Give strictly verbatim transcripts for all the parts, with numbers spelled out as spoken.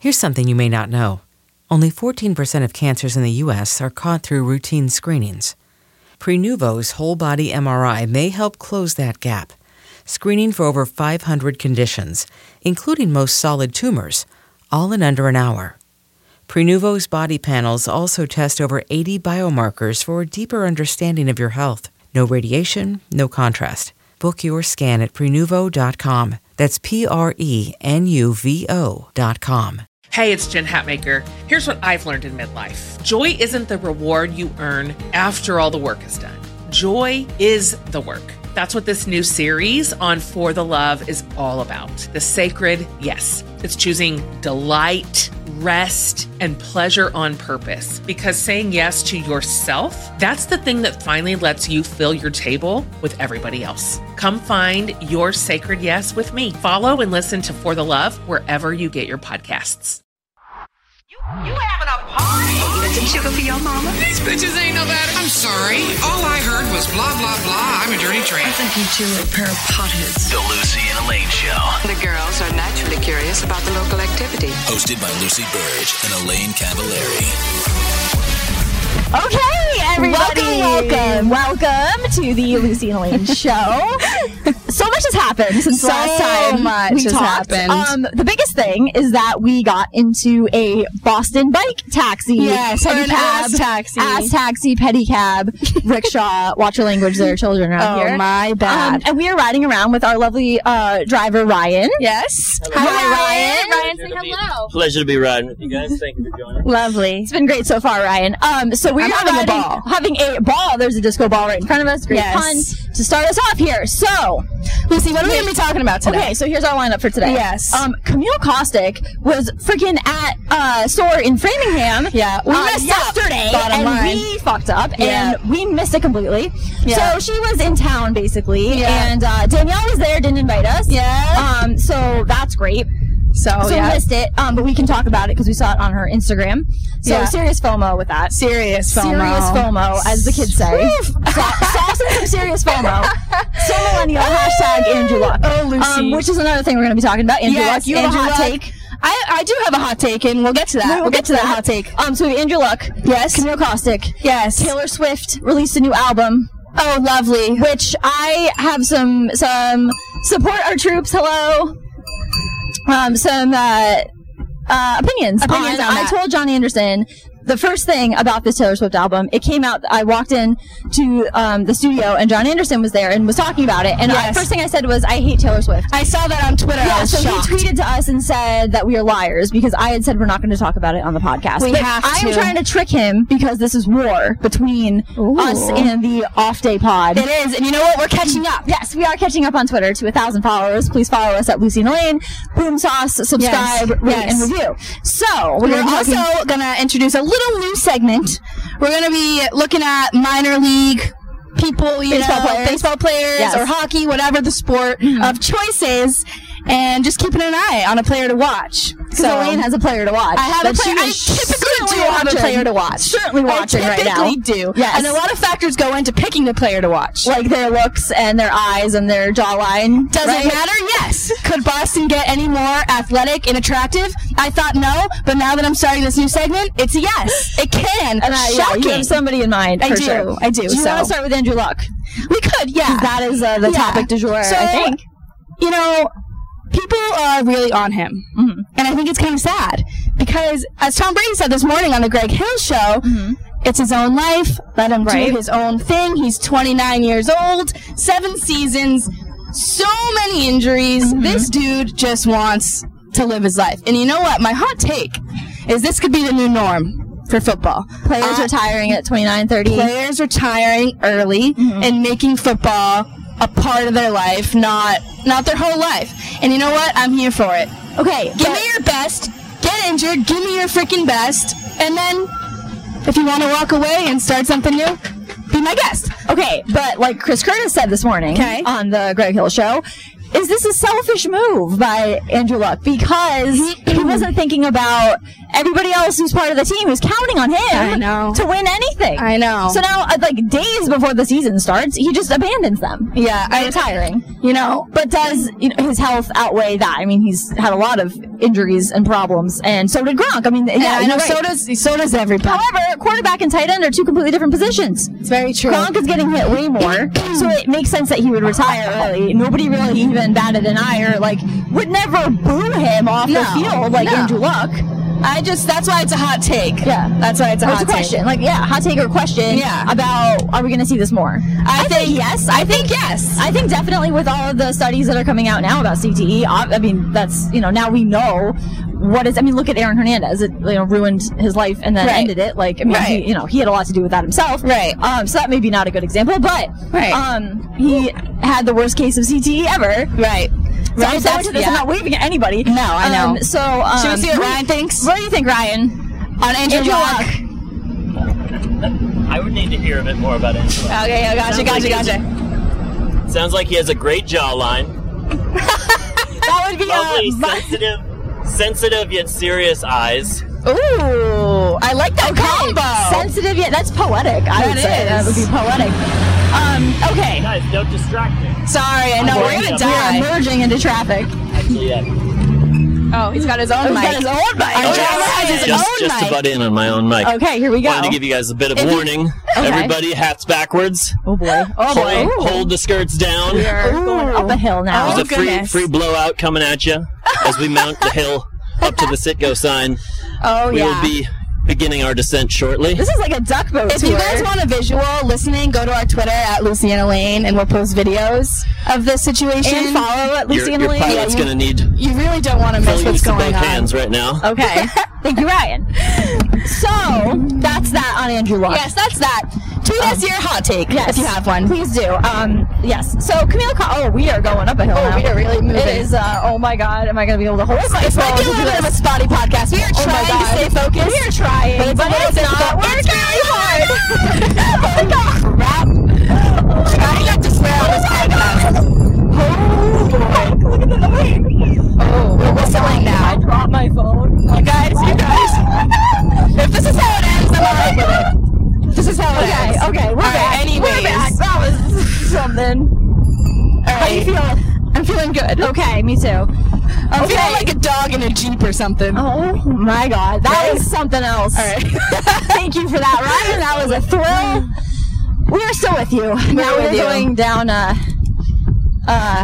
Here's something you may not know. Only fourteen percent of cancers in the U S are caught through routine screenings. Prenuvo's whole-body M R I may help close that gap, screening for over five hundred conditions, including most solid tumors, all in under an hour. Prenuvo's body panels also test over eighty biomarkers for a deeper understanding of your health. No radiation, no contrast. Book your scan at Prenuvo dot com. That's P R E N U V O dot com. Hey, it's Jen Hatmaker. Here's what I've learned in midlife. Joy isn't the reward you earn after all the work is done. Joy is the work. That's what this new series on For the Love is all about. The sacred yes. It's choosing delight, rest, and pleasure on purpose. Because saying yes to yourself, that's the thing that finally lets you fill your table with everybody else. Come find your sacred yes with me. Follow and listen to For the Love wherever you get your podcasts. You having a party? Get some sugar for your mama? These bitches ain't no better. I'm sorry. All I heard was blah, blah, blah. I'm a dirty tramp. I think you two are a pair of potheads. The Lucy and Elaine Show. The girls are naturally curious about the local activity. Hosted by Lucy Burge and Elaine Cavallari. Okay, everybody. Welcome, welcome, welcome to the Lucy and Elaine Show. So much has happened since so last time much we has talked. happened. Um, the biggest thing is that we got into a Boston bike taxi. Yes, or an cab, ass taxi. Ass taxi, pedicab, rickshaw. Watch your language, there are children around oh, here. my bad. Um, and we are riding around with our lovely uh, driver, Ryan. Yes. Hi, Ryan. Ryan, say hello. Pleasure to be riding with you guys. Thank you for joining. Lovely. It's been great so far, Ryan. Um, so we're I'm having riding, a ball. having a ball. There's a disco ball right in front of us. Great Yes. fun to start us off here. So, Lucy, what are we going to be talking about today? okay, so here's our lineup for today. Yes. Um, Camille Kostick was freaking at uh, store in Framingham. Yeah, we uh, messed up, yesterday, bottom and line. we fucked up, Yeah. and we missed it completely. Yeah. So she was in town basically, Yeah. and uh, Danielle was there, didn't invite us. Yeah. Um, so that's great. So, so yeah. we missed it, um, but we can talk about it because we saw it on her Instagram. So Yeah. serious FOMO with that. Serious FOMO. Serious FOMO, as the kids say. Sa- Sauce and some serious FOMO. So millennial, hashtag Andrew Luck. Oh, Lucy. Um, which is another thing we're going to be talking about. Andrew Yes, Luck, you have Andrew a hot Luck. take. I, I do have a hot take, and we'll get to that. We'll, We'll get to that hot take. Um, so we have Andrew Luck. Yes. Camille Kostick. Yes. Taylor Swift released a new album. Oh, lovely. Which I have some, some support our troops, hello. Um, some, uh, uh, opinions. Opinions on, on I that. told Johnny Anderson the first thing about this Taylor Swift album. It came out, I walked in to um, the studio and John Anderson was there and was talking about it. And Yes. the first thing I said was, I hate Taylor Swift. I saw that on Twitter. I Yeah, was so shocked. he tweeted to us and said that we are liars because I had said we're not going to talk about it on the podcast. We But have I am to. trying to trick him because this is war between Ooh. us and the Off Day Pod. It is, and you know what? We're catching up. Yes, we are catching up on Twitter to a thousand followers. Please follow us at Lucy and Elaine. Boom Sauce, subscribe, Yes, rate, yes. and review. So We're gonna be also talking- going to introduce a little new segment. We're going to be looking at minor league people, you Baseball know, players. baseball players Yes. or hockey, whatever the sport of choice is, and just keeping an eye on a player to watch. because Elaine has a player to watch. I have that a player. she I is typically do certainly have a watching. player to watch. Certainly watching I right now. typically do. Yes. And a lot of factors go into picking the player to watch. Like their looks and their eyes and their jawline. Does right? it matter? Yes. Could Boston get any more athletic and attractive? I thought no, but now that I'm starting this new segment, it's a yes. It can. And I, yeah, Shocking. you have somebody in mind. I for do. Sure. I do. Do you so want to start with Andrew Luck? we could, yeah. 'Cause that is uh, the Yeah. topic du jour, So, I think. You know, people are really on him. Mm-hmm. And I think it's kind of sad because, as Tom Brady said this morning on the Greg Hill show, Mm-hmm. it's his own life. Let him Right. do his own thing. He's twenty-nine years old, seven seasons, so many injuries. Mm-hmm. This dude just wants to live his life. And you know what? My hot take is this could be the new norm for football. Players Uh, retiring at twenty-nine, thirty. Players retiring early Mm-hmm. and making football a part of their life, not not their whole life. And you know what? I'm here for it. Okay, Give but- me your best. Get injured. Give me your freaking best. And then, if you want to walk away and start something new, be my guest. Okay, but like Chris Curtis said this morning Okay. on the Greg Hill show, is this a selfish move by Andrew Luck? Because he wasn't thinking about everybody else who's part of the team is counting on him I know. to win anything. I know. So now, uh, like days before the season starts, he just abandons them. Yeah, by I- retiring. You know, But does you know, his health outweigh that? I mean, he's had a lot of injuries and problems, and so did Gronk. I mean, yeah, yeah, I know. you're So right. does so does everybody. However, quarterback and tight end are two completely different positions. It's very true. Gronk is getting hit way more, so it makes sense that he would retire early. Nobody really even batted an eye or like would never boo him off No, the field like no. Andrew Luck. I just that's why it's a hot take. Yeah, That's why it's a What's hot the question? take. Like, yeah, hot take or question? Yeah. About are we going to see this more? I, I think yes. I think yes. I think definitely with all of the studies that are coming out now about C T E, I I mean, that's, you know, now we know what is, I mean, look at Aaron Hernandez. It, you know, ruined his life and then Right. ended it. Like, I mean, Right. he, you know, he had a lot to do with that himself. Right. Um, so that may be not a good example, but, Right. um, he had the worst case of C T E ever. Right. So Right, I'm so that's- into this. yeah. I'm not waving at anybody. No, I know. Um, so, um, Should we see what do Ryan you- thinks? What do you think, Ryan? On Andrew, Andrew Luck. Luck. I would need to hear a bit more about Angela. Okay, I gotcha, Sounds gotcha, like gotcha. Sounds like he has a great jawline. That would be Lovely, uh, my- sensitive, sensitive yet serious eyes. Ooh, I like that combo. sensitive yet that's poetic. I That would say is. that would be poetic. Um, okay. Guys, don't distract me. Sorry, I know I'm we're going gonna up. We are die. merging into traffic. Actually, yeah. Oh, he's got his own He's mic. got his own mic. Our Oh, driver yeah. has his Just, own just to mic. butt in on my own mic. Okay, here we go. Wanted to give you guys a bit of If you- warning. Okay. Everybody, hats backwards. Oh boy. Oh boy. Hold, hold the skirts down. We are going up a hill now. There's a free, goodness. free blowout coming at you as we mount the hill up to the Sitgo sign. Oh We yeah. will be beginning our descent shortly. This is like a duck boat If tour. you guys want a visual listening, go to our Twitter at Luciana Lane, and we'll post videos of this situation. and follow at Your, Luciana your Lane. pilot's Yeah, going to need You really don't want to miss full what's use of going both on. hands right now. you- Okay. Thank you, Ryan. So that's that on Andrew Luck. Yes, that's that. Tweet us your hot take Yes. if you have one. Please do. Um, yes. So Camille, Co- oh, we are going up a hill Oh, now. we are really moving. It is. Uh, oh my God, am I going to be able to hold my This phone? might be a to little do bit of a this? spotty podcast. We are Oh my trying to God. stay focused. We are trying, But it's a but little it's not difficult. working It's very hard. oh my God. Rap. Trying not to swear on this podcast. Oh, look at the noise. Oh, we're whistling now. I dropped my phone. You guys, you guys. If this is how it ends, I'm alright with it. This is how it Okay, ends. okay, we're All right, back. anyways. We're back. That was something. All How you right. feel? I'm feeling good. Okay, me too. I'm Okay. feeling like a dog in a Jeep or something. Oh my God, that Right? was something else. All right. Thank you for that, Ryan. That was a thrill. We are still with you. now with we're you. going down. Uh, uh,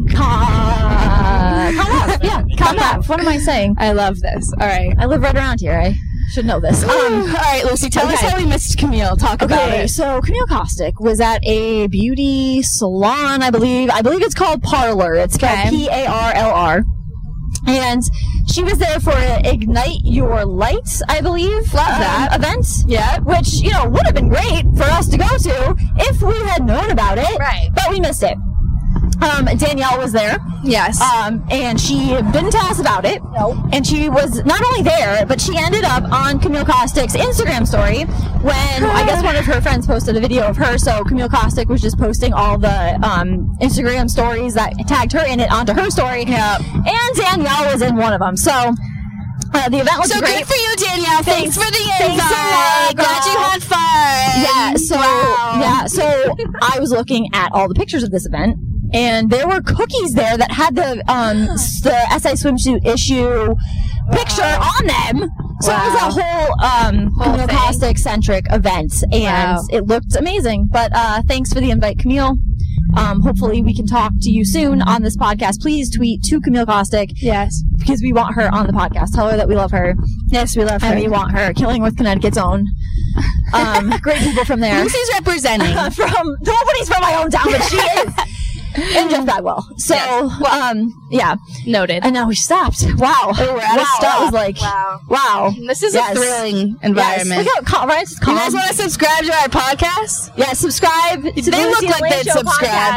Con- Connev. Yeah, Connev. What am I saying? I love this. All right. I live right around here. I should know this. Um, All right, Lucy, tell us okay. how we missed Camille. Talk about Okay, it. so Camille Kostick was at a beauty salon, I believe. I believe it's called Parlor. It's spelled Okay. P A R L R. And she was there for an Ignite Your Light, I believe, Love um, that. event. Yeah. Which, you know, would have been great for us to go to if we had known about it. Right. But we missed it. Um, Danielle was there. Yes. Um, and she didn't tell us about it. No. And she was not only there, but she ended up on Camille Kostick's Instagram story when I guess one of her friends posted a video of her. So Camille Kostick was just posting all the um, Instagram stories that tagged her in it onto her story. Yeah. And Danielle was in one of them. So uh, the event was so great. good for you, Danielle. Thanks, Thanks. for the Thanks invite. a lot, Glad you girl. had fun. Yeah, so Wow. yeah, so I was looking at all the pictures of this event, and there were cookies there that had the um s- the S I swimsuit issue picture on them. So it was a whole um Whole Camille thing. Kostick centric event, and Wow. it looked amazing. But uh, thanks for the invite, Camille. Um, hopefully we can talk to you soon on this podcast. Please tweet to Camille Kostick Yes. because we want her on the podcast. Tell her that we love her. Yes, we love her. And we want her. Killing with Connecticut's own. Um, great people from there. Lucy's representing. from nobody's from my hometown, but she is. And Jeff Bagwell. So, Yes. um, yeah. Noted. And now we stopped. Wow. Oh, we're at a wow. stop. That was like, Wow. wow. This is Yes. a thrilling Yes. environment. Look how calm, right? It's You calm. guys want to subscribe to our podcast? Yeah, subscribe to the They look Lucy and like Lane they'd Show subscribe. podcast.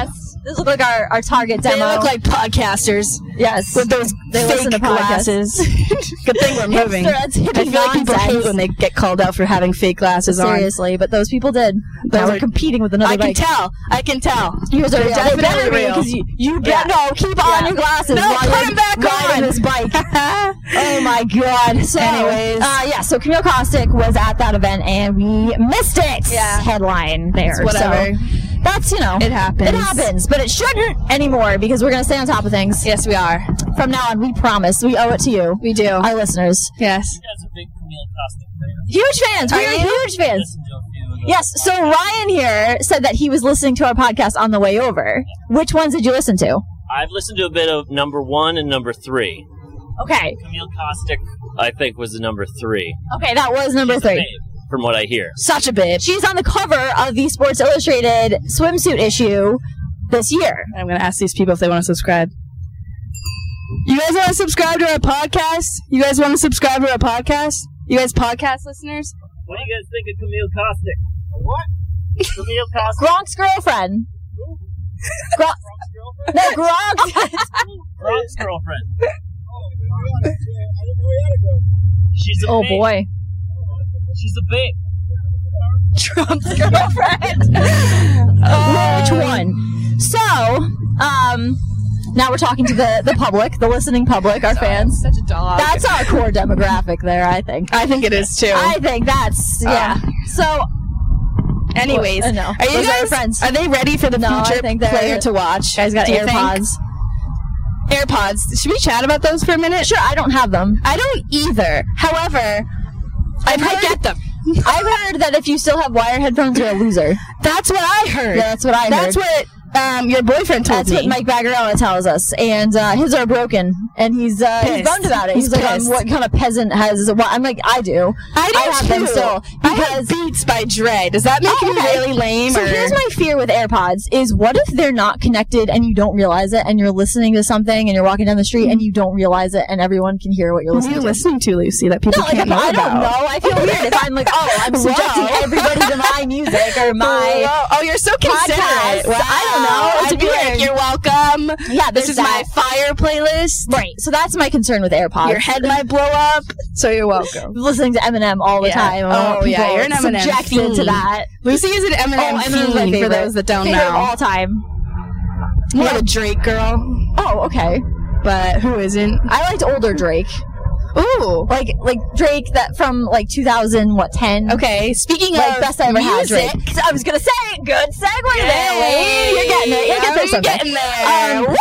Those look like our, our target demo. They look like podcasters. Yes. With those they fake listen to glasses. Good thing we're moving. Hipster, that's I feel like people hate when they get called out for having fake glasses on. Seriously, but those people did. Now we're competing with another I can bike. tell. I can tell. Yours are They're real. definitely They better be, real. 'cause you, you Yeah. bet- no, keep on Yeah. your glasses No, while put you're 'em back riding on. this bike. Oh my god. So, Anyways. uh, yeah, so Camille Caustic was at that event and we missed it. Yeah. Headline there. It's whatever. So that's, you know. It happens. It happens, but it shouldn't anymore because we're going to stay on top of things. Yes, we are. From now on, we promise. We owe it to you. We do. Our listeners. Yes. You guys are big Camille Caustic fans. Huge fans. Are We are you? huge fans. Listen to a few of them. Yes, so Ryan here said that he was listening to our podcast on the way over. Which ones did you listen to? I've listened to a bit of number one and number three. Okay. Camille Caustic, I think, was the number three. Okay, that was number She's a three. babe, from what I hear. Such a babe. She's on the cover of the Sports Illustrated swimsuit issue this year. I'm going to ask these people if they want to subscribe. You guys want to subscribe to our podcast? You guys want to subscribe to our podcast? You guys podcast listeners? What do you guys think of Camille Caustic? What? Camille Caustic. Gronk's girlfriend. Gronk. No, Gronk. Gronk's girlfriend. She's a Oh babe. boy. She's a babe. Trump's girlfriend. Uh, which one? So, um, now we're talking to the, the public, the listening public, our fans. Such a dog. That's our core demographic there, I think. I think it is too. I think that's, yeah. So, Anyways, Uh, no. are you Those are our guys friends. Are they ready for the No, I future think they're- player to watch? guys got Do you think? AirPods. AirPods. Should we chat about those for a minute? Sure, I don't have them. I don't either. However, I might heard- get them. I've heard that if you still have wire headphones, you're a loser. That's what I heard. Yeah, that's what I That's heard. what um, your boyfriend told That's me. what Mike Bagarella tells us, and uh, his are broken, and he's uh, he's Pissed. bummed about it. He's, He's like, um, pissed. what kind of peasant has? Well, I'm like, I do. I do have too. them still I have because. Beats by Dre. Does that make Oh, me okay. really lame? So or? here's my fear with AirPods: is what if they're not connected and you don't realize it, and you're listening to something, and you're walking down the street and you don't realize it, and everyone can hear what you're What are listening you to. listening to, Lucy, that people No, like, can't if know I don't about? know. I feel weird if I'm like, oh, I'm subjecting Whoa. everybody to my music or my. Whoa. Oh, you're so considerate. podcast. Well, I don't know. It's I'd be like, weird. you're welcome. Yeah, This there's is my that. fire playlist. Right. So that's my concern with AirPods. Your head might blow up, so you're welcome. Listening to Eminem all the Yeah. time. I don't Oh, want yeah, people you're an Eminem subjected to fiend. that. Lucy is an Eminem Oh, Eminem's my fiend, favorite. for those that don't favorite know. of all time. More of a Drake girl, Oh, okay. but who isn't? I liked older Drake. Ooh. Like like Drake that from like two thousand, what, ten? Okay, speaking Like of best I ever had music, Drake. I was gonna say, good segue Yay. there, Wade. You're getting it. You're Yeah, getting there. you're someday. getting there. Um,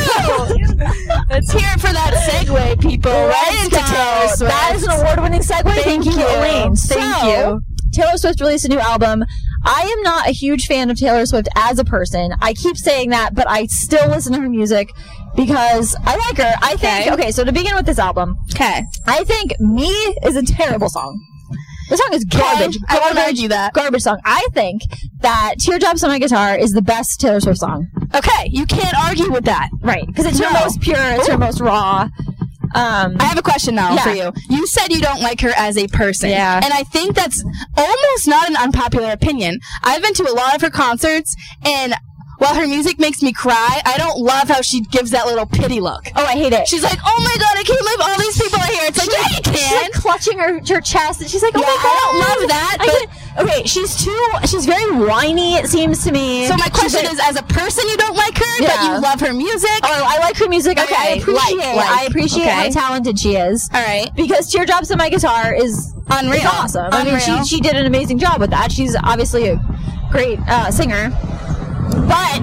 woo! let's hear it for that segue, people. Right Let's into go. Taylor Swift. That is an award-winning segue. Thank, Thank you, you. Elaine. Thank So, you. Taylor Swift released a new album. I am not a huge fan of Taylor Swift as a person. I keep saying that, but I still listen to her music because I like her. I think, Okay. okay, so to begin with this album, Okay. I think Me is a terrible song. The song is garbage. I won't Garbage, argue that. Garbage song. I think that Teardrops on My Guitar is the best Taylor Swift song. Okay, you can't argue with that. Right. Because it's her No. most pure, it's her most raw. Um, I have a question now Yeah. for you. You said you don't like her as a person. Yeah. And I think that's almost not an unpopular opinion. I've been to a lot of her concerts, and while her music makes me cry, I don't love how she gives that little pity look. oh, I hate it. She's like, oh my god, I can't believe all these people are here. It's like, yeah, you She's can. like clutching her, her chest, and she's like, "Oh Yeah, my god, I don't love that, I but- can't- okay, she's too. She's very whiny. It seems to me. So my She's question very- is, as a person, you don't like her, but Yeah. you love her music? oh, I like her music. Okay, I appreciate. like, like, I appreciate okay. how talented she is. All right. Because Teardrops on My Guitar is Unreal. is awesome. I mean, Unreal. she she did an amazing job with that. She's obviously a great uh, singer, but.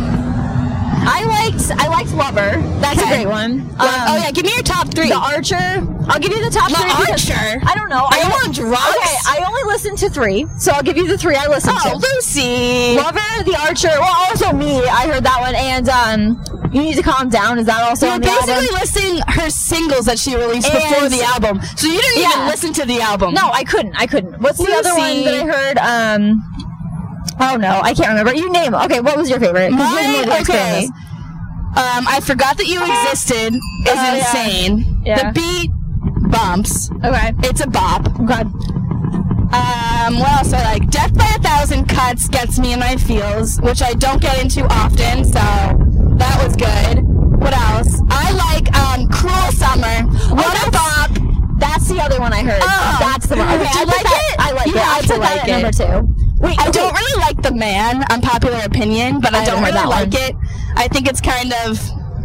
I liked I liked Lover. That's Okay. a great one. Um, oh yeah, give me your top three. The Archer. I'll give you the top The three. because- Archer? I don't know. Are I you only- on drugs? Okay, I only listened to three, so I'll give you the three I listened Oh, to. Lucy. Lover, The Archer. Well, also Me. I heard that one, and um, You Need to Calm Down. Is that also You're on the basically album? listing her singles that she released And- before the album. So you didn't even Yeah. listen to the album. No, I couldn't. I couldn't. What's the other one Lucy. that I heard? Um, oh no, I can't remember. You name it. Okay, what was your favorite? 'Cause you're more the Mine? expert in Okay. this. Um, I Forgot That You Existed is Oh, yeah. insane. Yeah. The beat bumps. Okay. It's a bop. God. Uh, Um, what else I like? Death by a Thousand Cuts gets me in my feels, which I don't get into often, so that was good. What else? I like um, Cruel Summer. What a bop. That's the other one I heard. Oh. That's the one. Okay, Did I you like like that. it? I like You it. I have to put that like at it. number two. Wait, I okay. don't really like the man, unpopular opinion, but I, I don't haven't really heard like that it. I think it's kind of,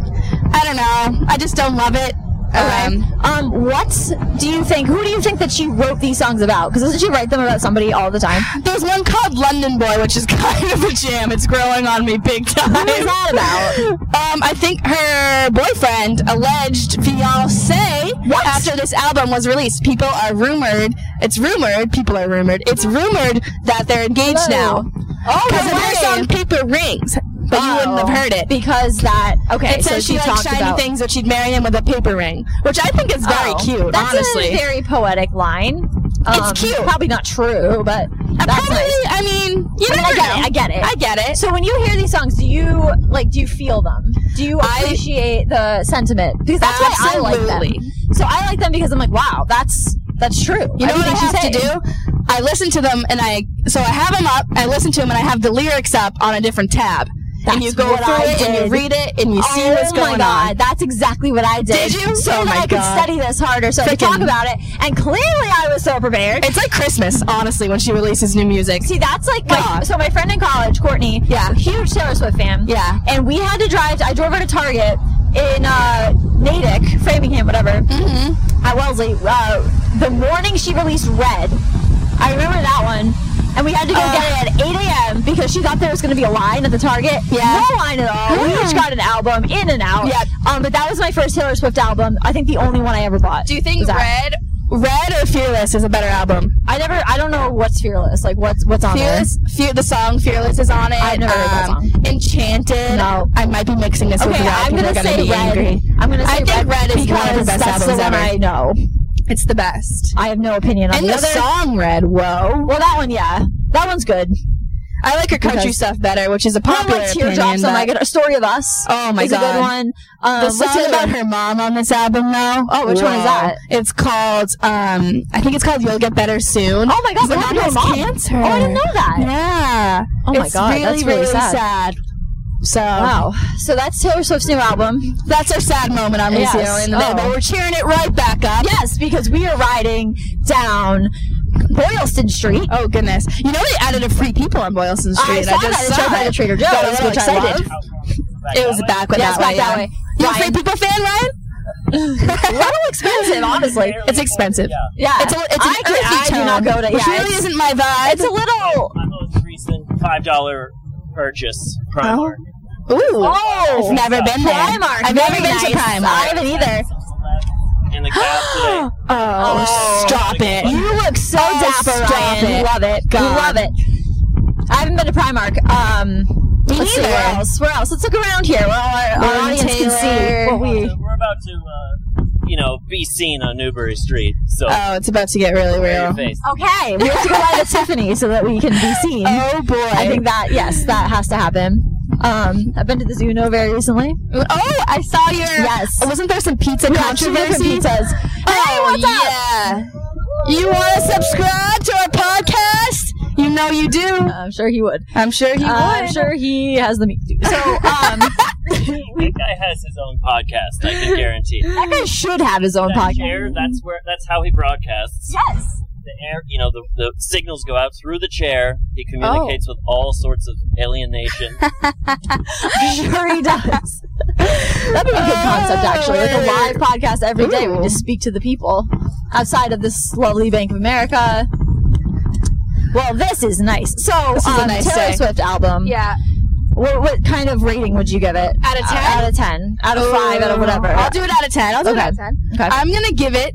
I don't know, I just don't love it. Okay. Um, Um, what do you think? Who do you think that she wrote these songs about? Because doesn't she write them about somebody all the time? there's one called London Boy, which is kind of a jam. It's growing on me big time. What is that about? Um, I think her boyfriend, alleged fiance, What? after this album was released, people are rumored, it's rumored, people are rumored, it's rumored that they're engaged Hello. now. Oh, Because no of her way. song Paper Rings. But you wouldn't have heard it. Because that, okay, It so says she, she likes talked shiny about things, but she'd marry him with a paper ring, which I think is very Oh, cute, that's honestly. a very poetic line. Um, It's cute. Probably not true, but that's Probably, nice. I mean, you I mean, never I get know. it. I get it. I get it. So when you hear these songs, do you like? Do you feel them? Do you I- appreciate the sentiment? Because that's why I like Absolutely. them. So I like them because I'm like, wow, that's that's true. You know what I Everything have she's to saying. do? I listen to them, and I so I have them up. I listen to them, and I have the lyrics up on a different tab. and you That's go what through I it, and you did. read it, and you see Oh what's going my god, on. that's exactly what I did. Did you? So Oh that my I could God. study this harder, so I could talk Frickin- about it. And clearly, I was so prepared. It's like Christmas, honestly, when she releases new music. See, that's like my, God. so my friend in college, Courtney, Yeah. huge Taylor Swift fan. Yeah. And we had to drive. To, I drove her to Target in uh, Natick, Framingham, whatever, Mm-hmm. at Wellesley. Uh, the morning she released Red, I remember that one. And we had to go Uh, get it at eight a.m. because she thought there was going to be a line at the Target. Yeah. No line at all. We each got an album, in and out. Yeah. Um, but that was my first Taylor Swift album. I think the only one I ever bought. Do you think was that. Red, Red or Fearless is a better album? I never, I don't know what's Fearless. Like, what's what's on Fearless, Fear, the song Fearless is on it. I've never heard that Um, song. Enchanted. No. I might be mixing this there? with Okay, Red. I'm People gonna are gonna say be Red. angry. I'm gonna say I think Red, Red is because one of her best that's the albums one ever. I know. It's the best. I have no opinion on And the, the other. song Red, whoa. Well, that one, yeah, that one's good. I like her country Because- stuff better, which is a I popular like opinion. Teardrops. Oh my but- god, A Story of Us. Oh my is a God. good one. Um, The what's song other about one? her mom on this album, though. Oh, which one is Whoa. that? It's called, um, I think it's called You'll Get Better Soon. Oh my God, 'Cause the what mom happened has to her mom? cancer. Oh, I didn't know that. Yeah. Oh my it's God, really, that's really really sad. sad. So, Wow. So that's Taylor Swift's new album. that's our sad moment on Yes. Lucy Ellen, Oh. but we're cheering it right back up. Yes, because we are riding down Boylston Street. Oh goodness! You know they added a free people on Boylston Street. I saw just that. It's saw right by it. the Trader Joe's, Got a little which I excited. love. It was back with Yeah, that it's back way. that yeah. way. You a Ryan. free people fan, Ryan? A little expensive, honestly. It's expensive. Yeah, It's a, it's an I, can, earthy I do tone, not go to. which Yeah, really it's, isn't my vibe. it's a little. My most recent five dollar purchase, Primark. Ooh. Oh, I've never been there. Primark. I've never Very been nice. to Primark. I haven't either. In the cab today. Oh, stop it. You look so Oh, dapper, stop Ryan. it. Love it. God. Love it. I haven't been to Primark. Um, Me let's see neither. where else. Where else? Let's look around here. Well, our, our Lauren audience can see Taylor. what we. So we're about to, uh, you know, be seen on Newbury Street. So Oh, it's about to get really wear your real. face. Okay, we have to go live at Tiffany so that we can be seen. Oh boy. I think that yes, that has to happen. Um, I've been to the Zuno very recently. Oh, I saw your. Yes. Wasn't there some pizza We had two different controversy? pizzas. Oh, Hey, what's up? yeah. You want to subscribe to our podcast? You know you do. I'm sure he would. I'm sure he Uh, would. I'm sure he has the meat. to. So, um, That guy has his own podcast. I can guarantee. that guy should have his own That podcast. chair, that's where. That's how he broadcasts. Yes. The air, you know, the, the signals go out through the chair. He communicates with all sorts of alienation. Sure he does. That'd be a good concept, actually. Like a live podcast every day. We just speak to the people outside of this lovely Bank of America. Well, this is nice. So, This is a um, nice Taylor day. Swift album. Yeah. What, what kind of rating would you give it? Out of ten? Uh, out of ten. Out of five. Out of whatever. I'll do it out of ten. I'll do Okay. it out of ten. Okay. I'm gonna give it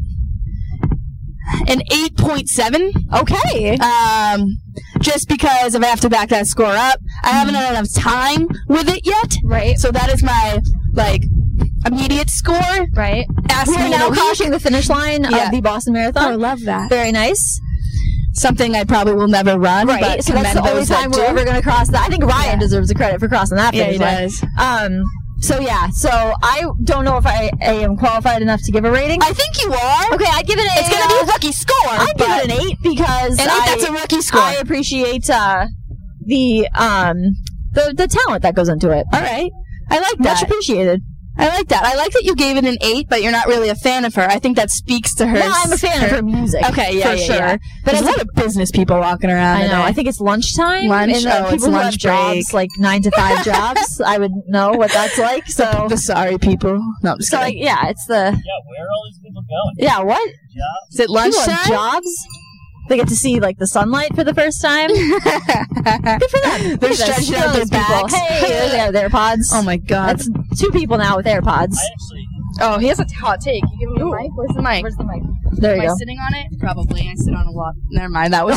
an eight point seven. Okay. Um, just because if I have to back that score up, I haven't had enough time with it yet. Right. So that is my like immediate score. Right. Ask We are me in now a week. crossing the finish line Yeah. of the Boston Marathon. I love that. Very nice. Something I probably will never run. Right. But So that's the commend only those that time we're do. ever going to cross that. I think Ryan Yeah. deserves the credit for crossing that Yeah, finish he line. does. Um, So yeah, so I don't know if I, I am qualified enough to give a rating. I think you are. Okay, I give it a. It's gonna be a rookie score. I give it an eight because an eight, I, that's a rookie score. I appreciate uh, the um the the talent that goes into it. All right, I like that. Much appreciated. I like that. I like that you gave it an eight, but you're not really a fan of her. I think that speaks to her. No, I'm a fan her, of her music. Okay, yeah, for yeah, sure. Yeah. But there's a lot of business people walking around. I know. Today. I think it's lunchtime. Lunch. And the oh, people it's who lunch have break. jobs, like nine to five jobs. I would know what that's like. So the, the sorry people. No, I'm just so kidding. like, yeah, it's the. Yeah, where are all these people going? Yeah, what? Jobs. Is it People lunchtime? have jobs. They get to see like the sunlight for the first time. Good for them. They're stretching out their backs. Hey, they have their AirPods. Oh my god. That's two people now with AirPods. I actually. Oh, he has a hot take. You give me the mic? Where's the mic? Where's the mic? There you Am go. I sitting on it? Probably. I sit on a lot. Never mind. That was.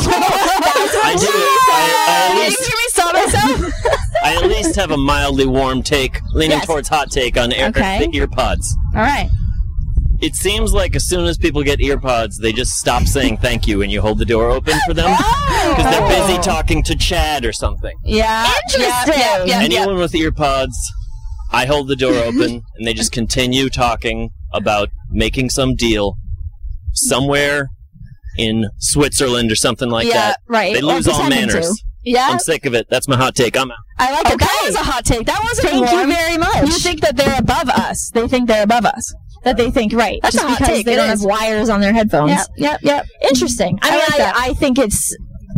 I do. I, I, at Did you least, hear me saw myself? I at least have a mildly warm take, leaning Yes. towards hot take on air, Okay. the ear pods. All right. It seems like as soon as people get ear pods, they just stop saying thank you and you hold the door open for them. Because they're busy talking to Chad or something. Yeah. Interesting. Yeah, yeah, yeah, Anyone with ear pods, I hold the door open and they just continue talking about making some deal somewhere in Switzerland or something like Yeah, that. right. They Or lose all pretending manners. to. Yeah. I'm sick of it. That's my hot take. I'm out. I like it. Okay. That was a hot take. That wasn't Thank warm. you very much. You think that they're above us. They think they're above us. that they think right That's just a hot because take. they It don't is. have wires on their headphones. Yep, yep, yep. Interesting. I, I mean, like I, that. I think it's.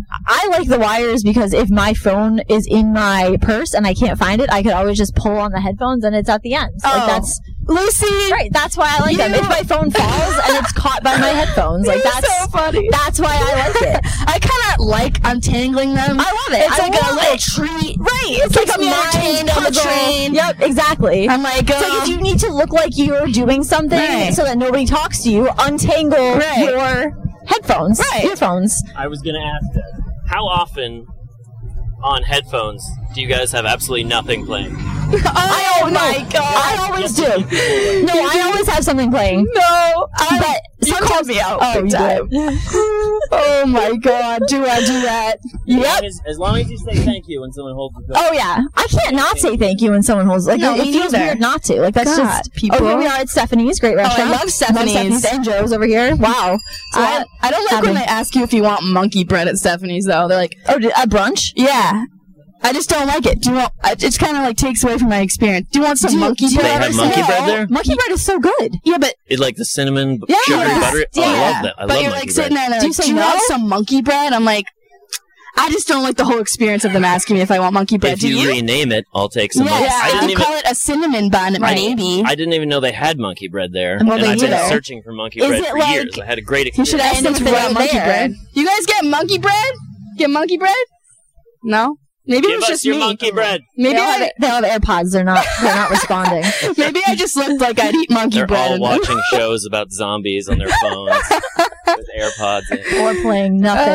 I like the wires because if my phone is in my purse and I can't find it, I could always just pull on the headphones and it's at the end. Oh. Like that's Lucy. right. That's why I like them. You- If my phone falls and it's caught by my headphones, like You're that's so funny. That's why I like it. I kind of like untangling them. I love it. It's I like a love little it. treat. Right. It's Keeps like a me mind entertained on the puzzle. train. Yep, exactly. I'm like, It's like uh, if you need to look like you're doing something Right. so that nobody talks to you, untangle Right. your headphones, Right. earphones. I was going to ask that. How often on headphones do you guys have absolutely nothing playing? I, oh my no, god. I always do. No, I always have something playing. No, I, But you sometimes- called me out Oh, big you time. did. Oh my god, do I do that? As long Yep. as, as long as you say thank you when someone holds the door. Oh yeah, I can't not say thank you when someone holds. Like No, it me feels neither. weird not to. Like that's God, just people. Oh, here we are at Stephanie's, great restaurant. love Stephanie's. and Joe's over here. Wow. So I, I don't like Abby. when they ask you if you want monkey bread at Stephanie's though. They're like, oh, a brunch. yeah. I just don't like it. Do you want? It just kind of like takes away from my experience. Do you want some Do you- monkey do you bread? They have or monkey something? bread there? Monkey bread is so good. Yeah, but It, like the cinnamon, yeah, sugary butter. Oh, I yeah. love that. I but love you're monkey like sitting bread. there and they're Do you like, say do you no? want some monkey bread? I'm like, I just don't like the whole experience of them asking me if I want monkey bread. If Do you, you? rename it, I'll take some. Yeah, monkey. yeah. I I didn't can even. call it a cinnamon bun, Right. maybe. I didn't even know they had monkey bread there, Well, and they I've been do. searching for monkey Is bread it for like- years. I had a great You experience. should ask And them if if they they were want monkey there- bread. You guys get monkey bread? Get monkey bread? No. Maybe it Give was us just your me. monkey bread. Maybe they all, I, have, they all have AirPods. They're not. They're not responding. maybe I just looked like I'd eat monkey They're bread. all watching shows about zombies on their phones with AirPods in. Or playing nothing.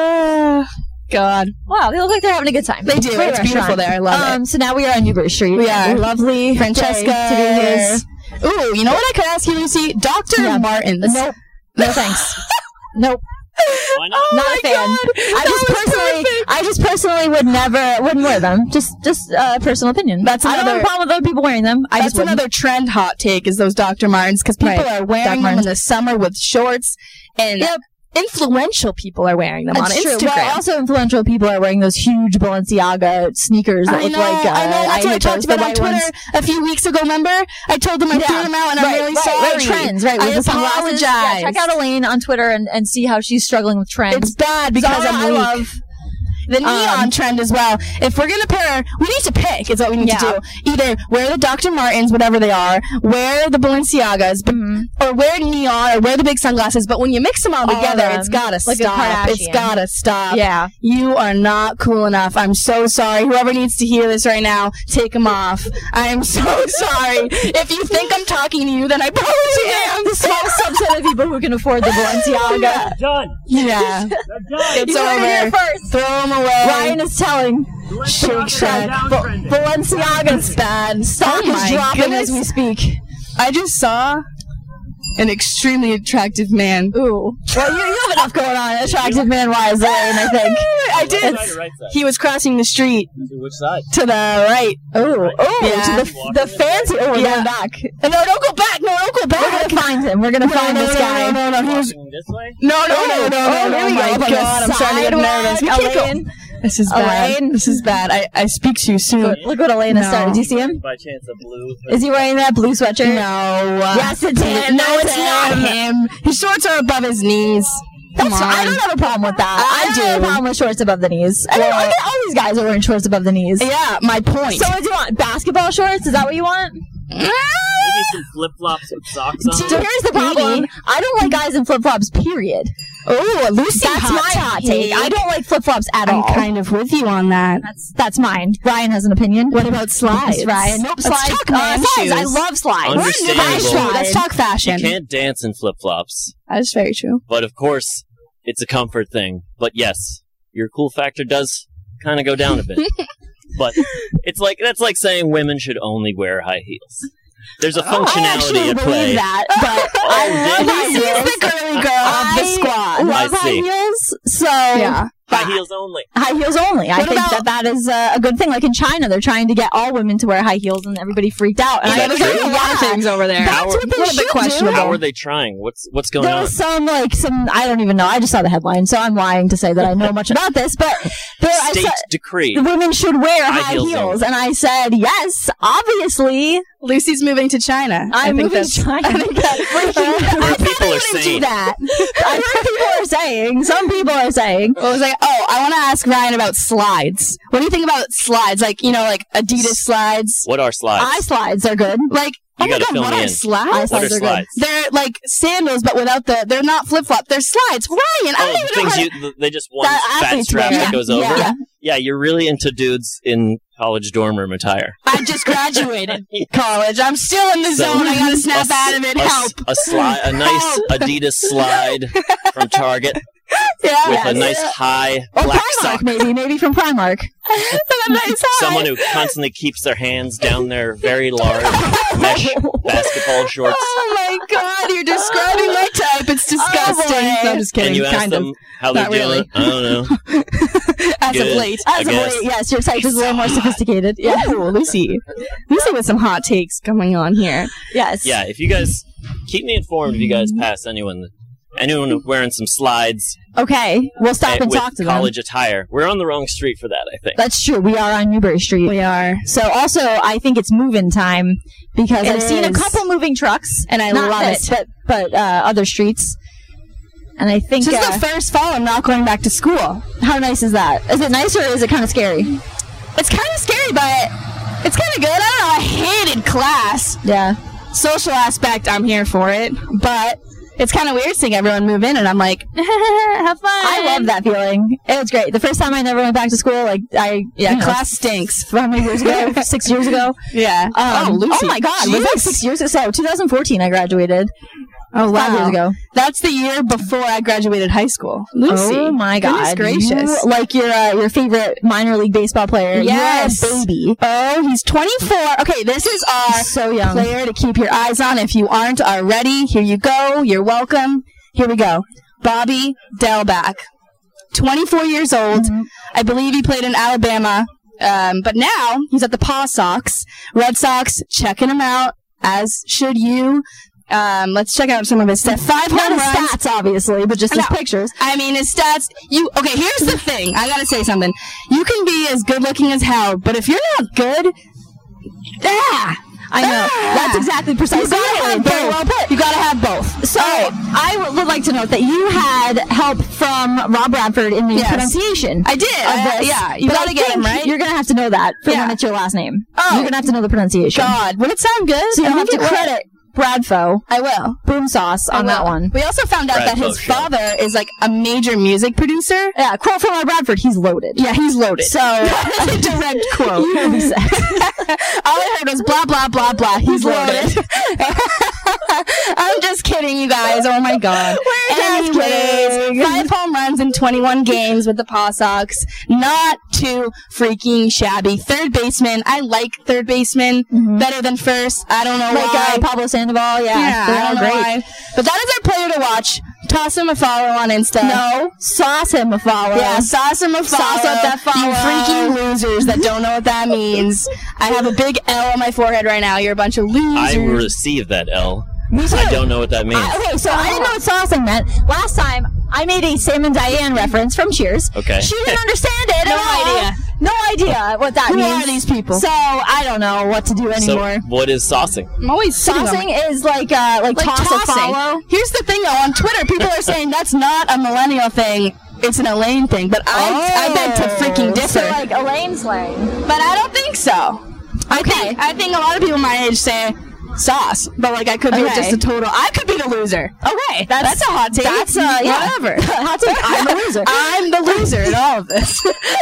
Uh, God. Wow, they look like they're having a good time. They do. Great It's beautiful restaurant. there. I love um, it. So now we are on Newbury Street. We are. Lovely Francesca day to be here. Ooh, you know what I could ask you, Lucy? Doctor Yeah. Martens. Nope. No thanks. Nope. Why not? Oh Not my a fan. God. I That just was personally, perfect. I just personally would never, wouldn't wear them. Just, just uh, personal opinion. That's I don't have a another- problem with other people wearing them. I That's just wouldn't. another trend hot take is those Doctor Martens because people Right. are wearing Doc them Martens. in the summer with shorts and Yep. influential people are wearing them That's on true. Instagram. Well, also influential people are wearing those huge Balenciaga sneakers that I look know, like. Uh, I know. That's what I hate talked those, the about on white Twitter ones. a few weeks ago. Remember? I told them I Yeah. threw them out and right, I'm really right, sorry. Right, trends, right? I with the sunglasses. apologize. Yeah, check out Elaine on Twitter and, and see how she's struggling with trends. It's bad because Zara, I'm I weak. love. The neon Um, trend as well. If we're gonna pair, we need to pick. Is what we need Yeah. to do. Either wear the Doctor Martens, whatever they are, wear the Balenciagas, but, Mm-hmm. or wear neon, or wear the big sunglasses. But when you mix them all, All of together, them. it's gotta Like a stop. It's Kardashian. gotta stop. Yeah. You are not cool enough. I'm so sorry. Whoever needs to hear this right now, take them off. I am so sorry. If you think I'm talking to you, then I probably am. The small subset of people who can afford the Balenciaga. Done. Yeah. It's You heard it here over. first. Throw them away. Ryan is telling. Shake Shack. Ba- Balenciaga's bad. Stock Oh my is dropping goodness. as we speak. I just saw an extremely attractive man. Ooh. Well, you, you have enough going on, attractive man-wise, Elaine, I think. I did. Side or right side? He was crossing the street To which side? to the right. Ooh. Oh, Yeah. to the, the fancy. Oh, we're Yeah. going back. No, don't go back. No, don't go We're back. going to find him. We're going to No, find no, this no, guy. No, no, no. He was. Walking this way? No, no, no, no, no. Oh, no. here we Oh go. my Up on the God, I'm starting to get sidewalk. nervous. We can't go. Elaine, this is bad. Elaine? This is bad. I, I speak to you soon. Look, look what Elaine has No. started. Do you see him? By chance, a blue. Is he wearing that blue sweatshirt? No. Yes, it's him. No, That's it's not him. His shorts are above his knees. Come That's, on. I don't have a problem with that. I I, don't have a do. problem with shorts above the knees. I, mean, I think all these guys are wearing shorts above the knees. Yeah, my point. So what do you want? Basketball shorts? Is that what you want? Maybe some flip flops with socks on. So here's the problem. Maybe. I don't like guys in flip flops, period. Oh, Lucy, That's hot my hot take. I don't like flip flops at I'm all. kind of with you on that. That's that's mine. Ryan has an opinion. What about slides? Yes, Ryan. Nope, Let's slides. talk Uh, man slides. I shoes. love slides. Understandable. Fashion. Let's talk fashion. You can't dance in flip flops, That's very true. but of course, it's a comfort thing. But yes, your cool factor does kind of go down a bit. But it's like that's like saying women should only wear high heels. There's a I actually functionality at believe play. that, but Oh, I love did high you? heels. She's the girly girl of the I squad. love I high see. heels, so Yeah. High heels only. high heels only. I What think about- that that is uh, a good thing. Like in China, they're trying to get all women to wear high heels, and everybody freaked out. And Is I that was true? like, a lot of yeah. things over there. That's How- what they A little bit should questionable. do. How are they trying? What's what's going There on? was some like some I don't even know. I just saw the headline, so I'm lying to say that I know much about this. But there, I State said decree. women should wear High high, heels heels, only. and I said yes, obviously. Lucy's moving to China. I I'm think moving that's to China. I think that- Where I people are wouldn't do saying. that. I heard people are saying. Some people are saying. I was like, oh, I want to ask Ryan about slides. What do you think about slides? Like, you know, like Adidas slides. What are slides? Eye slides are good. Like, You oh my gotta God, fill what me are in. slides? Eye what are slides are good. slides? They're like sandals, but without the. They're not flip flop. They're slides. Ryan, I Oh, don't the even know things how to. you th- they just one That fat athletes strap wear. that goes Yeah. over. Yeah. Yeah, you're really into dudes in college dorm room attire. I just graduated college. I'm still in the So, zone. I gotta snap a s- out of it. a s- Help. A slide, a nice Help. Adidas slide from Target Yeah. with Yes. a nice high Or black Primark, sock. maybe. Maybe from Primark. Someone who constantly keeps their hands down their very large mesh basketball shorts. Oh my God, you're describing my type. It's disgusting. boy. No, I'm just kidding. And you ask kind them of. how they're Not really. doing. I don't know. As Good. of late. I As of guess. late, yes, your type is a little more sophisticated. Yeah. Ooh, Lucy. Lucy with some hot takes going on here. Yes. Yeah, if you guys keep me informed if you guys pass anyone anyone wearing some slides Okay, we'll stop eh, and with talk to them. college attire. We're on the wrong street for that, I think. That's true. We are on Newbury Street. We are. So also, I think it's move-in time because It I've seen a is. couple moving trucks, And I Not love this, it. But but uh, other streets, and I think This uh, is the first fall I'm not going back to school. how nice is that? Is it nice or is it kind of scary? It's kind of scary, but it's kind of good. I don't know. I hated class. Yeah. Social aspect, I'm here for it. But it's kind of weird seeing everyone move in, and I'm like, have fun. I love that feeling. It was great. The first time I never went back to school, like I Yeah, you know, class stinks. How many years ago? Six years ago. Yeah. Um, oh, Lucy. oh my God! Was that Jeez. six years ago? So twenty fourteen, I graduated. Oh, wow. Five years ago. That's the year before I graduated high school. Lucy. Oh my God! Goodness gracious. You, like your uh, your favorite minor league baseball player. Yes. You're a baby. Oh, he's twenty-four. Okay, this is our So young. player to keep your eyes on. If you aren't already, here you go. You're welcome. Here we go. Bobby Delback. twenty-four years old. Mm-hmm. I believe he played in Alabama. Um, but now he's at the Paw Sox. Red Sox, checking him out, as should you. Um, let's check out some of his stats. Five Not home his runs. stats, obviously, but just his No. pictures. I mean, his stats. You okay? Here's the thing. I gotta say something. You can be as good looking as hell, but if you're not good, ah, I know. Ah. That's exactly precisely You gotta it. have Very both. well put. You gotta have both. So, I w- would like to note that you had help from Rob Bradford in the Yes. pronunciation. I did. Of I- this, yeah, you but gotta I get him think right. You're gonna have to know that for Yeah. when it's your last name. Oh. You're gonna have to know the pronunciation. God, would it sound good? So you I have think to it would. credit Bradfo, I will. Boom Sauce on I that will. one. We also found out that Bradfo his show. father is like a major music producer. Yeah, quote from Rob Bradford. He's loaded. Yeah, he's loaded. So That's a direct quote. you will be set. All I heard was blah blah blah blah. He's loaded. I'm just kidding, you guys. Oh my god. We're just Anyways, amazing. Five home runs in twenty-one games with the Paw Sox. Not too freaking shabby. Third baseman. I like third baseman mm-hmm. better than first. I don't know like, why. Uh, Pablo Sandoval, yeah. Yeah, they're I don't all know great. why. But that is our player to watch. Toss him a follow on Insta. No, sauce him a follow. Yeah, sauce him a follow. Sauce up that follow. You freaking losers that don't know what that means. I have a big L on my forehead right now. You're a bunch of losers. I will receive that L. Me too. I don't know what that means. I, okay, so I didn't know what saucing meant. Last time, I made a Sam and Diane reference from Cheers. Okay. She didn't understand it No at all. idea. No idea what that Who means. Who are these people? So, I don't know what to do anymore. So, what is saucing? I'm always Saucing is like, uh, like, like toss tossing. a follow. Here's the thing, though. On Twitter, people are saying that's not a millennial thing. It's an Elaine thing. But I, oh. I beg to freaking differ. So, like, Elaine slang. But I don't think so. I Okay. think, I think a lot of people my age say sauce, but like I could be Okay. just a total. I could be the loser. Okay, that's, that's a hot take. That's uh, yeah. Whatever. Hot take. I'm the loser. I'm the loser in all of this,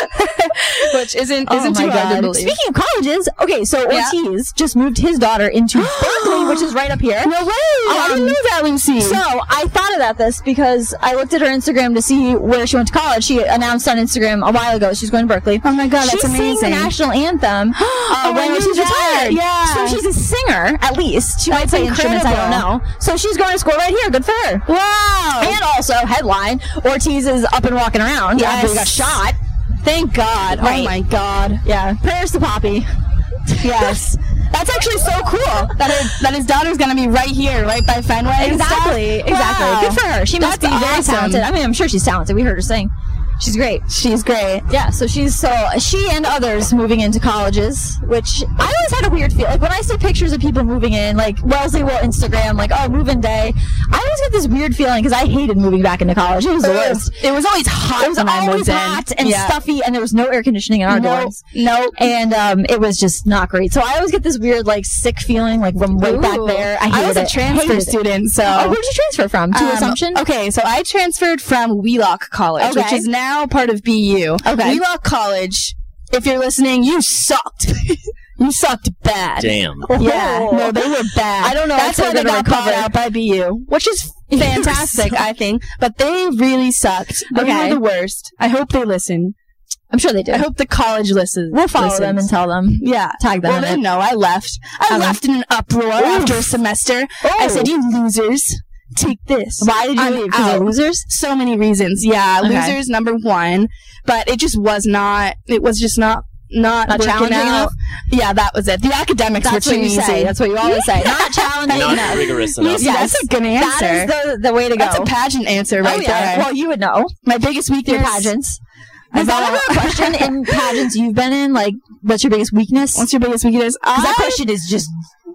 which isn't Oh isn't my too hard to God. believe. Speaking of colleges, okay, so Yeah. Ortiz just moved his daughter into Berkeley, which is right up here. No way! I didn't know that, Lucy. So I thought about this because I looked at her Instagram to see where she went to college. She announced on Instagram a while ago she's going to Berkeley. Oh my God, that's she's amazing. She's singing the national anthem uh, Oh, when I she's knew that. retired. Yeah. So she's a singer, at least. She might That's play instruments, I don't incredible. know. So she's going to school right here. Good for her. Wow! And also, headline, Ortiz is up and walking around Yes. after he got shot. Thank God. Right. Oh my God. Yeah. Prayers to Poppy. Yes. That's actually so cool that his, that his daughter's going to be right here, right by Fenway. and Exactly. stuff. Exactly. Wow. Good for her. She must That's be very awesome. talented. I mean, I'm sure she's talented. We heard her sing. She's great. She's great. Yeah, so she's so she and others moving into colleges, which I always had a weird feel. Like when I see pictures of people moving in, like Wellesley will Instagram, like oh move-in day. I always get this weird feeling because I hated moving back into college. It was the worst. It was always hot. It was when I always moved in. hot and Yeah. stuffy, and there was no air conditioning in our Nope. dorms. Nope. And um, it was just not great. So I always get this weird, like sick feeling, like from way back Ooh. there. I, I hated was a it. transfer Hated it. student, so Oh, where'd you transfer from? To Um, Assumption? Okay, so I transferred from Wheelock College, Okay. which is now part of B U. Okay. Wheelock College, if you're listening, you sucked. You sucked bad. Damn. Yeah, no, they were bad. I don't know That's if why they're they got gonna called recover. out by B U, which is fantastic, I think. But they really sucked. They Okay. were the worst. I hope they listen. I'm sure they do. I hope the college listens. We'll follow listens. them and tell them. Yeah. Tag them Well, in then, it. no, I left. I Okay. left in an uproar after a semester. I said, you losers, take this. Why did you I'm leave? Because out. they're losers? So many reasons. Yeah, Okay. losers, number one. But it just was not, it was just not, not, Not working challenging out. enough? Yeah, that was it. The academics That's were what too you easy. say. That's what you always say. Not challenging Not enough. rigorous enough. Lucy, that's a good answer. That is the, the way to go. That's a pageant answer right oh, yeah. there. Well, you would know. My biggest Your weakness. pageants. Is I've that a question in pageants you've been in? Like, what's your biggest weakness? What's your biggest weakness? Because that I- question is just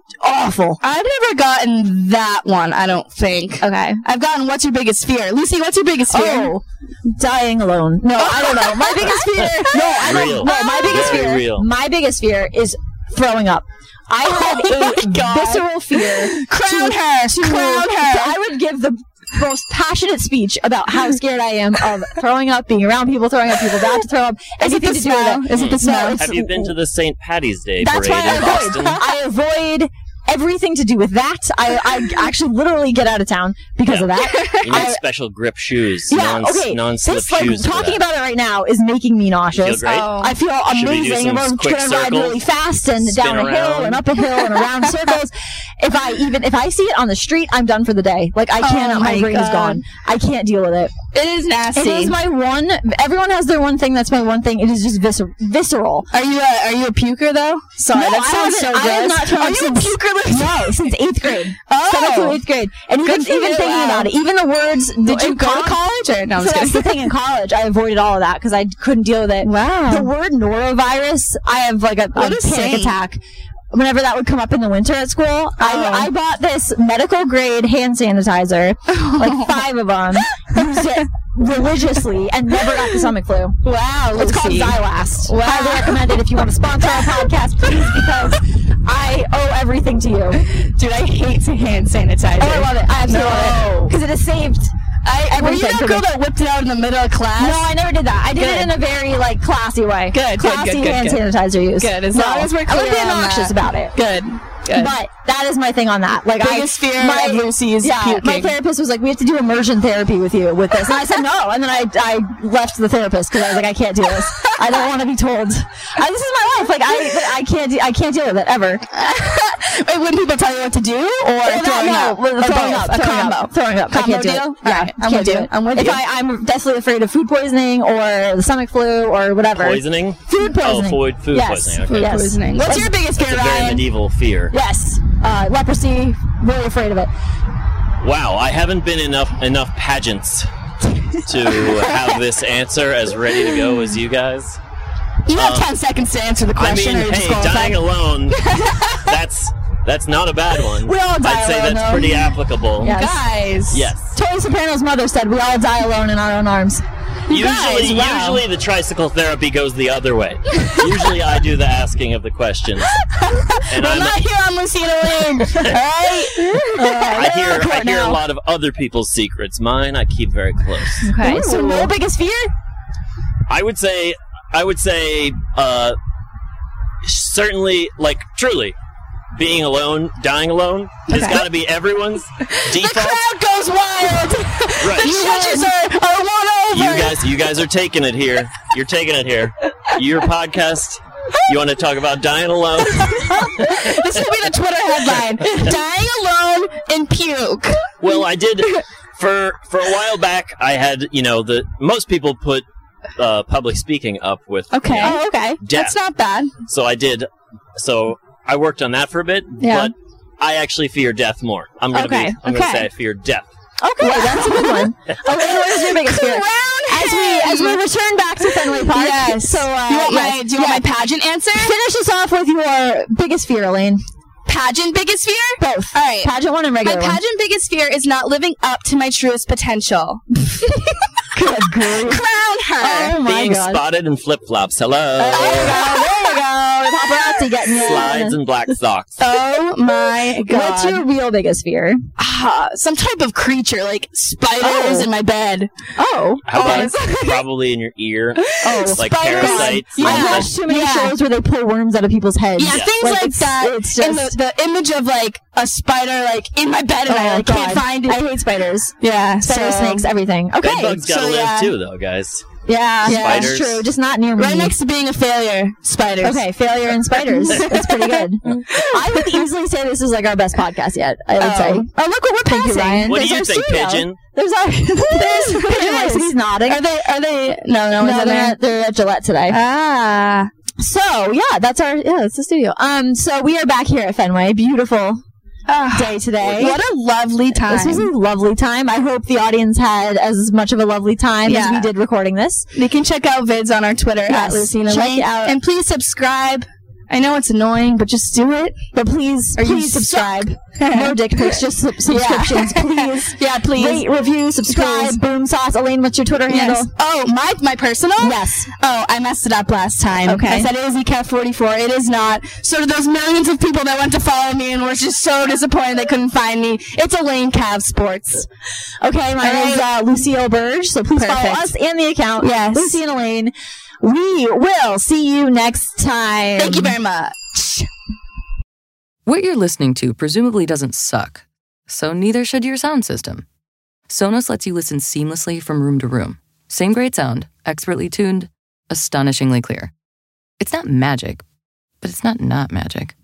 awful. I've never gotten that one, I don't think. Okay. I've gotten what's your biggest fear? Lucy, what's your biggest fear? Oh, dying alone. No, I don't know. My biggest fear. No, I don't. Real. No, my biggest Very fear. real. My biggest fear is throwing up. I have Oh my a God. visceral fear. Crown to, her! to- Crown her! I would give the most passionate speech about how scared I am of throwing up, being around people throwing up, people about to throw up. Is it Anything the to do with smell? it. Is it the No, smell? it's- Have you been to the Saint Patty's Day That's parade why I in avoid. Boston? I avoid everything to do with that. I, I actually literally get out of town because of that. You need I- special grip shoes, yeah, non, okay. non-slip This, like, shoes. for talking that. about it right now is making me nauseous. Feel great? Oh. I feel Should we do amazing. some I'm quick going to ride circles? really fast and Spin down a hill around? and up a hill and around circles. If I even if I see it on the street, I'm done for the day. Like I can't. Oh my my brain is God. gone. I can't deal with it. It is nasty. It is my one. Everyone has their one thing. That's my one thing. It is just viscer- visceral. Are you a Are you a puker though? Sorry, No, that I sounds so haven't- gross. I have not thrown Are up you since- a puker? Lucy? No, since eighth grade. Oh. Seventh through eighth grade, and even Good for even you, thinking wow. about it, even the words. Did you in go to college- college or no? I'm so just that's the kidding. thing in college. I avoided all of that because I couldn't deal with it. Wow. The word norovirus, I have like a, a What a panic saint. attack. Whenever that would come up in the winter at school, Oh. I, I bought this medical grade hand sanitizer, like five of them, used it religiously, and never got the stomach flu. Wow, It's called Lucy. Xylast. Wow. Highly recommended if you want to sponsor our podcast, please, because I owe everything to you. Dude, I hate hand sanitizer. Oh, I love it. I absolutely No. love it. Because it has saved I, were you everything that for girl me. that whipped it out in the middle of class? No, I never did that. I did Good. it in a very like classy way. Good, good, classy good, good, hand good. sanitizer use. Good, as no, long as we're I clear wouldn't be on obnoxious that. about it. Good. Good. But that is my thing on that. Like, Biggest I, fear my, of Lucy's yeah, puking. my therapist was like, "We have to do immersion therapy with you with this," and I said no. And then I, I left the therapist because I was like, "I can't do this. I don't want to be told. I, this is my life. Like, I, I can't, do, I can't deal with it ever." Wait, when people tell you what to do, or Well, throwing no, up, well, Or throwing both? up, a throwing combo, up, throwing up. I combo can't do deal. it. All Yeah, right, I'm can't with do you. it. I'm with if you. I, I'm definitely afraid of food poisoning or the stomach flu or whatever. Poisoning? Food poisoning. Oh, food, food yes. poisoning. Okay. Food Yes. poisoning. What's That's- your biggest fear, It's a very Ryan? medieval fear. Yes. Uh, leprosy. Really afraid of it. Wow, I haven't been enough enough pageants to have this answer as ready to go as you guys. You have Uh, ten seconds to answer the I question. mean, or you're hey, disqualified. dying alone, that's that's not a bad one. We all die I'd say alone, that's though. pretty applicable. Yes. Guys. Yes. Tony Soprano's mother said we all die alone in our own arms. Usually, guys, wow. usually the tricycle therapy goes the other way. Usually I do the asking of the questions. And We're I'm, not here on Lucy and Elaine. Alright? I hear I hear a lot of other people's secrets. Mine I keep very close. Okay, so Ooh. no biggest fear? I would say I would say uh certainly like truly being alone, dying alone has got to be everyone's The default. crowd goes wild. Right. The judges are, are won over. You guys you guys are taking it here. You're taking it here. Your podcast. You want to talk about dying alone? This will be the Twitter headline. Dying alone in puke. Well, I did for for a while back. I had, you know, the most people put uh, public speaking up with. Okay. you know, Oh, okay. death. That's not bad. So I did. So I worked on that for a bit. Yeah. But I actually fear death more. I'm gonna Okay, be. I'm gonna okay. say I fear death. Okay, that's a good one. Okay, what is your biggest fear? Crown As we as we return back to Fenway Park. Yes. So uh, you want my, yes, do you want yeah. my pageant answer? Finish us off with your biggest fear, Elaine. Pageant biggest fear? Both. All right. Pageant one and My regular one. pageant biggest fear is not living up to my truest potential. Good grief. Crown her. Oh my Being god. spotted in flip flops. Hello. There you go. There you go. Paparazzi getting you. Slides and black socks. Oh my god. What's your real biggest fear? Ah, some type of creature, like spiders Oh. in my bed. Oh. How about Oh. probably in your ear? Oh, Like spiders. parasites. Yeah. I've watched too many Yeah. shows where they pull worms out of people's heads. Yeah, things Like, like, it's- that. it's and just- the, the image of like a spider like in my bed and Oh, I like, God. can't find it. I hate spiders. yeah, Spiders, so- snakes, everything. Okay. Bedbugs gotta so, live yeah. too, though, guys. Yeah, Yeah. that's Spiders. true. Just not near me. Right next to being a failure, spiders. Okay, failure and spiders. That's pretty good. I would easily say this is like our best podcast yet. I would Oh. say. Oh, look what we're Thank you, passing. Ryan. What do There's you our think, studio. Pigeon? There's our there's Pigeon likes it. He's nodding. Are they? Are they? No, no, no, one's they're in there. at, they're at Gillette today. Ah, So yeah, that's our yeah, that's the studio. Um, so we are back here at Fenway. Beautiful day today. what a lovely time. This was a lovely time. I hope the audience had as much of a lovely time as Yeah. we did recording this. You can check out vids on our Twitter Yes, at Lucina check Lane. it out. And please subscribe. I know it's annoying, but just do it. But please, Or you please suck. subscribe. No dick pics, just sub- subscriptions, please. Yeah, please. Rate, review, subscribe. Please. Boom sauce. Elaine, what's your Twitter Yes. handle? Oh, my my personal? Yes. Oh, I messed it up last time. Okay. I said it was E C A F forty-four. It is not. So to those millions of people that went to follow me and were just so disappointed they couldn't find me, it's Elaine Cav Sports. Okay, mine All is uh, Lucille Burge. So please follow Perfect. us and the account. Yes. Lucy and Elaine. We will see you next time. Thank you very much. What you're listening to presumably doesn't suck, so neither should your sound system. Sonos lets you listen seamlessly from room to room. Same great sound, expertly tuned, astonishingly clear. It's not magic, but it's not not magic.